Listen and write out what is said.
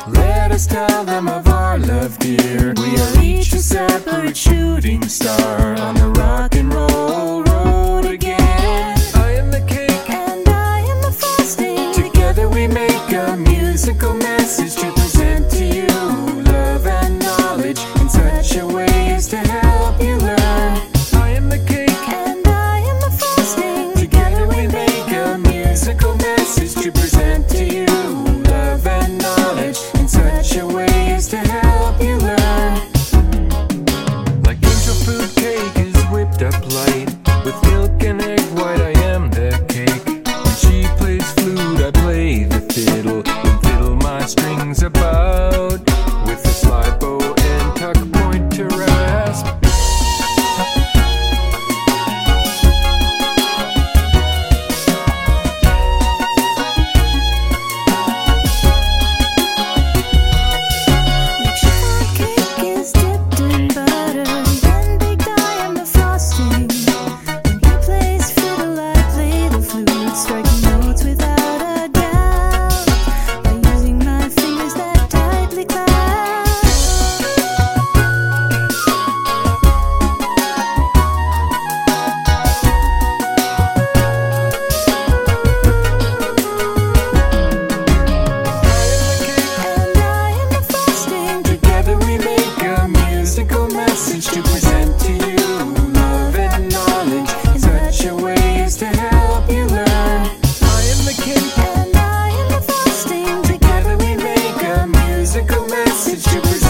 Let us tell them of our love, dear. We are each a separate shooting star on the rock and roll road again. I am the cake and I am the frosting. Together we make a musical message to present to you love and knowledge in such a way as to help you learn. I am the cake and I am the frosting. Together we make a musical message to present to you love and knowledge in such a way as to help you learn. Like angel food cake is whipped up light with milk and egg white. I am the cake. When she plays flute, I play the fiddle and fiddle my strings about with a slide bow and tuck point to rasp. Message to present to you love and knowledge in such a way as to help you learn. I am the cake and I am the frosting. Together we make a musical message to present